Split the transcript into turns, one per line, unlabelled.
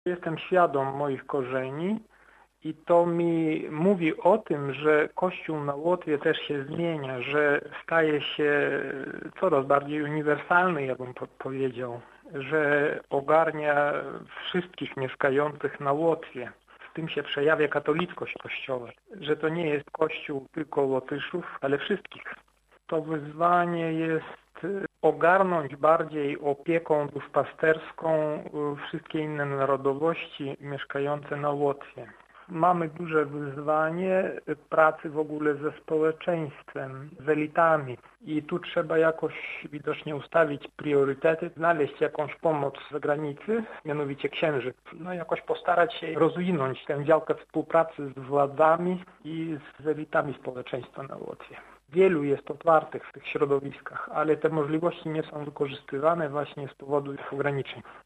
Jestem świadom moich korzeni i to mi mówi o tym, że Kościół na Łotwie też się zmienia, że staje się coraz bardziej uniwersalny, ja bym powiedział, że ogarnia wszystkich mieszkających na Łotwie. W tym się przejawia katolickość Kościoła, że to nie jest Kościół tylko Łotyszów, ale wszystkich. To wyzwanie jest ogarnąć bardziej opieką duszpasterską wszystkie inne narodowości mieszkające na Łotwie. Mamy duże wyzwanie pracy w ogóle ze społeczeństwem, z elitami i tu trzeba jakoś widocznie ustawić priorytety, znaleźć jakąś pomoc z zagranicy, mianowicie księży. Jakoś postarać się rozwinąć tę działkę współpracy z władzami i z elitami społeczeństwa na Łotwie. Wielu jest otwartych w tych środowiskach, ale te możliwości nie są wykorzystywane właśnie z powodu ograniczeń.